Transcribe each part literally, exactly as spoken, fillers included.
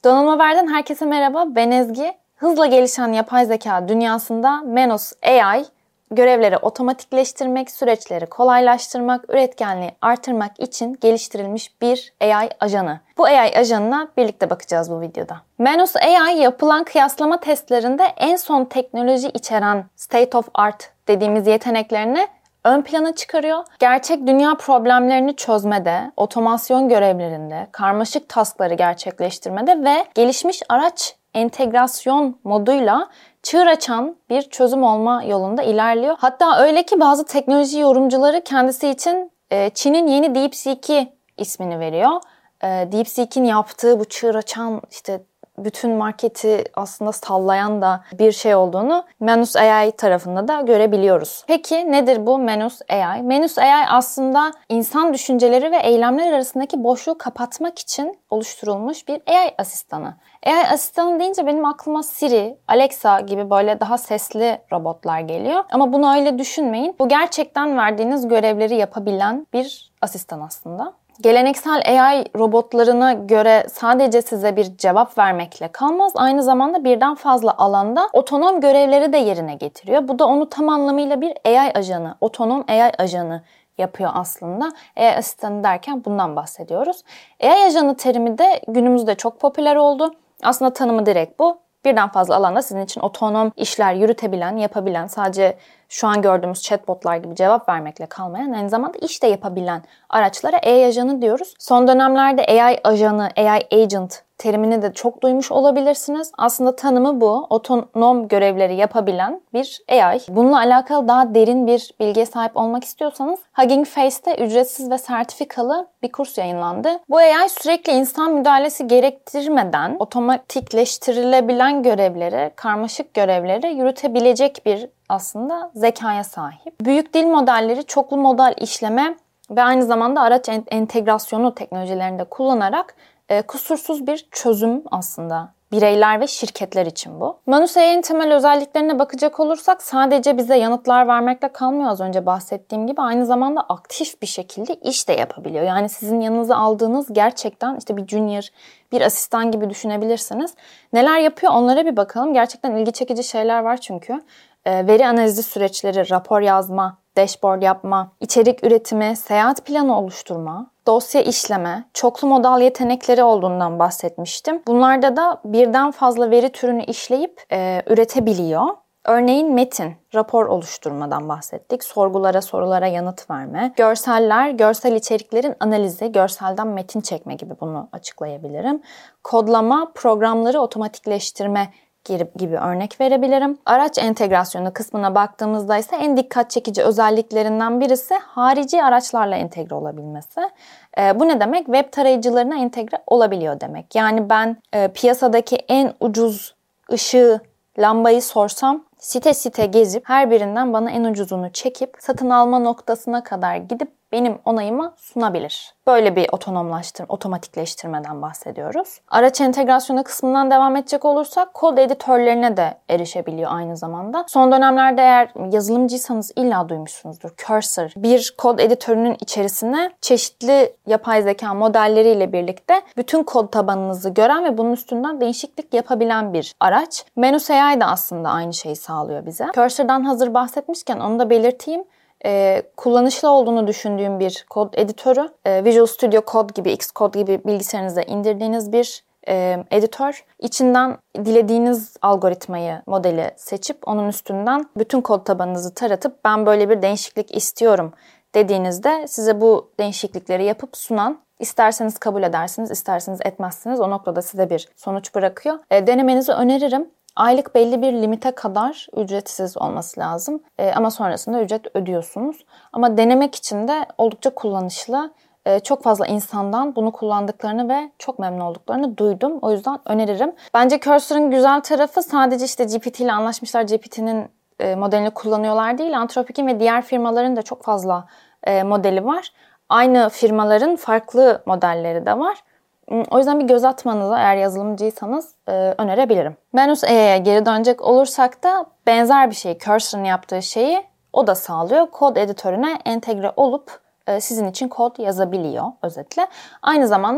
Donanım Haber'den herkese merhaba, ben Ezgi. Hızla gelişen yapay zeka dünyasında Menos A I, görevleri otomatikleştirmek, süreçleri kolaylaştırmak, üretkenliği artırmak için geliştirilmiş bir A I ajanı. Bu A I ajanına birlikte bakacağız bu videoda. Menos A I yapılan kıyaslama testlerinde en son teknoloji içeren state of art dediğimiz yeteneklerini ön plana çıkarıyor. Gerçek dünya problemlerini çözmede, otomasyon görevlerinde, karmaşık taskları gerçekleştirmede ve gelişmiş araç entegrasyon moduyla çığır açan bir çözüm olma yolunda ilerliyor. Hatta öyle ki bazı teknoloji yorumcuları kendisi için Çin'in yeni DeepSeek'i ismini veriyor. DeepSeek'in yaptığı bu çığır açan işte bütün marketi aslında sallayan da bir şey olduğunu Menos A I tarafında da görebiliyoruz. Peki nedir bu Menos A I? Menos A I aslında insan düşünceleri ve eylemler arasındaki boşluğu kapatmak için oluşturulmuş bir A I asistanı. A I asistanı deyince benim aklıma Siri, Alexa gibi böyle daha sesli robotlar geliyor. Ama bunu öyle düşünmeyin. Bu gerçekten verdiğiniz görevleri yapabilen bir asistan aslında. Geleneksel A I robotlarına göre sadece size bir cevap vermekle kalmaz. Aynı zamanda birden fazla alanda otonom görevleri de yerine getiriyor. Bu da onu tam anlamıyla bir A I ajanı, otonom A I ajanı yapıyor aslında. A I asistanı derken bundan bahsediyoruz. A I ajanı terimi de günümüzde çok popüler oldu. Aslında tanımı direkt bu. Birden fazla alanda sizin için otonom işler yürütebilen, yapabilen, sadece şu an gördüğümüz chatbotlar gibi cevap vermekle kalmayan, aynı zamanda iş de yapabilen araçlara A I ajanı diyoruz. Son dönemlerde A I ajanı, A I agent terimini de çok duymuş olabilirsiniz. Aslında tanımı bu. Otonom görevleri yapabilen bir A I. Bununla alakalı daha derin bir bilgiye sahip olmak istiyorsanız Hugging Face'te ücretsiz ve sertifikalı bir kurs yayınlandı. Bu A I sürekli insan müdahalesi gerektirmeden otomatikleştirilebilen görevleri, karmaşık görevleri yürütebilecek bir aslında zekaya sahip. Büyük dil modelleri, çoklu model işleme ve aynı zamanda araç entegrasyonu teknolojilerini de kullanarak e, kusursuz bir çözüm aslında. Bireyler ve şirketler için bu. Menos A I'nin temel özelliklerine bakacak olursak sadece bize yanıtlar vermekle kalmıyor, az önce bahsettiğim gibi. Aynı zamanda aktif bir şekilde iş de yapabiliyor. Yani sizin yanınıza aldığınız gerçekten işte bir junior, bir asistan gibi düşünebilirsiniz. Neler yapıyor onlara bir bakalım. Gerçekten ilgi çekici şeyler var çünkü. Veri analizi süreçleri, rapor yazma, dashboard yapma, içerik üretimi, seyahat planı oluşturma, dosya işleme, çoklu modal yetenekleri olduğundan bahsetmiştim. Bunlarda da birden fazla veri türünü işleyip e, üretebiliyor. Örneğin metin, rapor oluşturmadan bahsettik. Sorgulara, sorulara yanıt verme. Görseller, görsel içeriklerin analizi, görselden metin çekme gibi bunu açıklayabilirim. Kodlama, programları otomatikleştirme gibi örnek verebilirim. Araç entegrasyonu kısmına baktığımızda ise en dikkat çekici özelliklerinden birisi harici araçlarla entegre olabilmesi. E, bu ne demek? Web tarayıcılarına entegre olabiliyor demek. Yani ben e, piyasadaki en ucuz ışığı, lambayı sorsam site site gezip her birinden bana en ucuzunu çekip satın alma noktasına kadar gidip benim onayımı sunabilir. Böyle bir otonomlaştırma, otomatikleştirmeden bahsediyoruz. Araç entegrasyonu kısmından devam edecek olursak kod editörlerine de erişebiliyor aynı zamanda. Son dönemlerde eğer yazılımcıysanız illa duymuşsunuzdur. Cursor bir kod editörünün içerisine çeşitli yapay zeka modelleriyle birlikte bütün kod tabanınızı gören ve bunun üstünden değişiklik yapabilen bir araç. Menos A I de aslında aynı şeyi sağlıyor bize. Cursor'dan hazır bahsetmişken onu da belirteyim. Ee, kullanışlı olduğunu düşündüğüm bir kod editörü. Ee, Visual Studio Code gibi, Xcode gibi bilgisayarınıza indirdiğiniz bir e, editör. İçinden dilediğiniz algoritmayı, modeli seçip onun üstünden bütün kod tabanınızı taratıp ben böyle bir değişiklik istiyorum dediğinizde size bu değişiklikleri yapıp sunan, isterseniz kabul edersiniz, isterseniz etmezsiniz. O noktada size bir sonuç bırakıyor. E, denemenizi öneririm. Aylık belli bir limite kadar ücretsiz olması lazım. E, ama sonrasında ücret ödüyorsunuz. Ama denemek için de oldukça kullanışlı. E, çok fazla insandan bunu kullandıklarını ve çok memnun olduklarını duydum. O yüzden öneririm. Bence Cursor'ın güzel tarafı sadece işte G P T ile anlaşmışlar, G P T'nin e, modelini kullanıyorlar değil. Anthropic'in ve diğer firmaların da çok fazla e, modeli var. Aynı firmaların farklı modelleri de var. O yüzden bir göz atmanızı eğer yazılımcıysanız e, önerebilirim. Menos A I'ye geri dönecek olursak da benzer bir şey, Cursor'ın yaptığı şeyi o da sağlıyor. Kod editörüne entegre olup e, sizin için kod yazabiliyor özetle. Aynı zamanda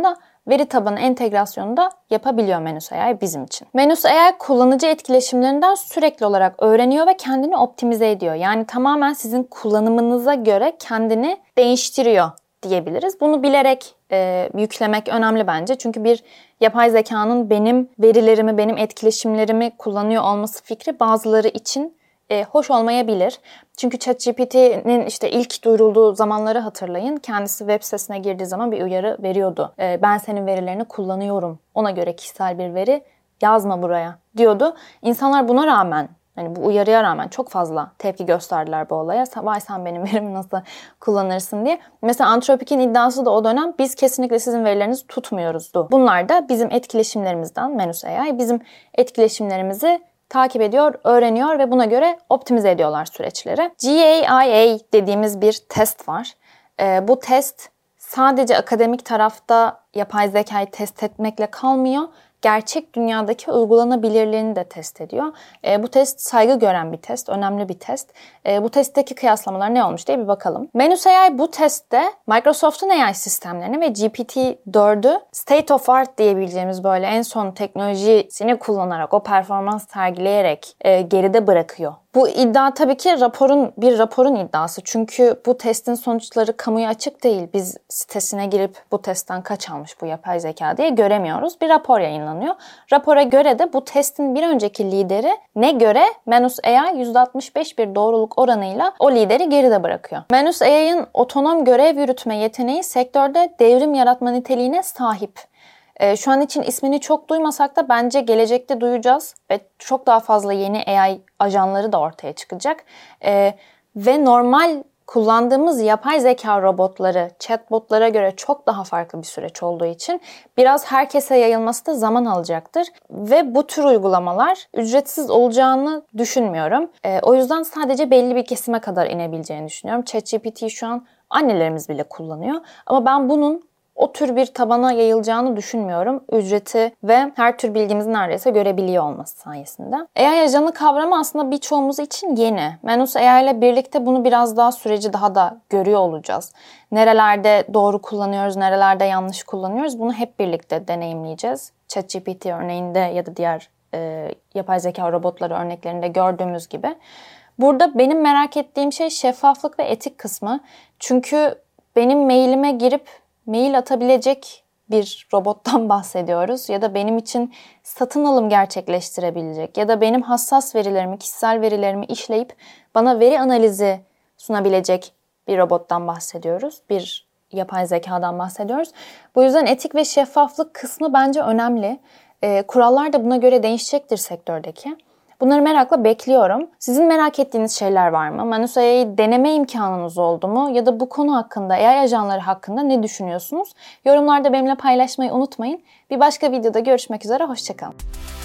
veri tabanı entegrasyonu da yapabiliyor Menus A I bizim için. Menus A I kullanıcı etkileşimlerinden sürekli olarak öğreniyor ve kendini optimize ediyor. Yani tamamen sizin kullanımınıza göre kendini değiştiriyor diyebiliriz. Bunu bilerek e, yüklemek önemli bence. Çünkü bir yapay zekanın benim verilerimi, benim etkileşimlerimi kullanıyor olması fikri bazıları için e, hoş olmayabilir. Çünkü ChatGPT'nin işte ilk duyurulduğu zamanları hatırlayın. Kendisi web sitesine girdiği zaman bir uyarı veriyordu. E, ben senin verilerini kullanıyorum. Ona göre kişisel bir veri yazma buraya diyordu. İnsanlar buna rağmen, hani bu uyarıya rağmen çok fazla tepki gösterdiler bu olaya. Vay sen benim verimi nasıl kullanırsın diye. Mesela Anthropic'in iddiası da o dönem biz kesinlikle sizin verilerinizi tutmuyoruzdu. Bunlar da bizim etkileşimlerimizden, Menus A I bizim etkileşimlerimizi takip ediyor, öğreniyor ve buna göre optimize ediyorlar süreçleri. G A I A dediğimiz bir test var. Ee, bu test sadece akademik tarafta yapay zekayı test etmekle kalmıyor. Gerçek dünyadaki uygulanabilirliğini de test ediyor. E, bu test saygı gören bir test, önemli bir test. E, bu testteki kıyaslamalar ne olmuş diye bir bakalım. Menus A I bu testte Microsoft'un A I sistemlerini ve G P T dördü state of art diyebileceğimiz böyle en son teknolojisini kullanarak, o performans sergileyerek e, geride bırakıyor. Bu iddia tabii ki raporun bir raporun iddiası. Çünkü bu testin sonuçları kamuya açık değil. Biz sitesine girip bu testten kaç almış bu yapay zeka diye göremiyoruz. Bir rapor yayınlanıyor. Rapora göre de bu testin bir önceki lideri ne göre Menus A I yüzde altmış beş bir doğruluk oranıyla o lideri geride bırakıyor. Menus A I'ın otonom görev yürütme yeteneği sektörde devrim yaratma niteliğine sahip. E, şu an için ismini çok duymasak da bence gelecekte duyacağız ve çok daha fazla yeni A I ajanları da ortaya çıkacak. E, ve normal kullandığımız yapay zeka robotları, chatbotlara göre çok daha farklı bir süreç olduğu için biraz herkese yayılması da zaman alacaktır. Ve bu tür uygulamalar ücretsiz olacağını düşünmüyorum. E, o yüzden sadece belli bir kesime kadar inebileceğini düşünüyorum. ChatGPT'yi şu an annelerimiz bile kullanıyor. Ama ben bunun o tür bir tabana yayılacağını düşünmüyorum. Ücreti ve her tür bilgimizi neredeyse görebiliyor olması sayesinde. A I ajanı kavramı aslında birçoğumuz için yeni. Menus A I ile birlikte bunu biraz daha süreci daha da görüyor olacağız. Nerelerde doğru kullanıyoruz, nerelerde yanlış kullanıyoruz bunu hep birlikte deneyimleyeceğiz. ChatGPT örneğinde ya da diğer e, yapay zeka robotları örneklerinde gördüğümüz gibi. Burada benim merak ettiğim şey şeffaflık ve etik kısmı. Çünkü benim mailime girip mail atabilecek bir robottan bahsediyoruz ya da benim için satın alım gerçekleştirebilecek ya da benim hassas verilerimi, kişisel verilerimi işleyip bana veri analizi sunabilecek bir robottan bahsediyoruz. Bir yapay zekadan bahsediyoruz. Bu yüzden etik ve şeffaflık kısmı bence önemli. E, kurallar da buna göre değişecektir sektördeki. Bunları merakla bekliyorum. Sizin merak ettiğiniz şeyler var mı? Menus A I'yi deneme imkanınız oldu mu? Ya da bu konu hakkında, A I ajanları hakkında ne düşünüyorsunuz? Yorumlarda benimle paylaşmayı unutmayın. Bir başka videoda görüşmek üzere, hoşça kalın.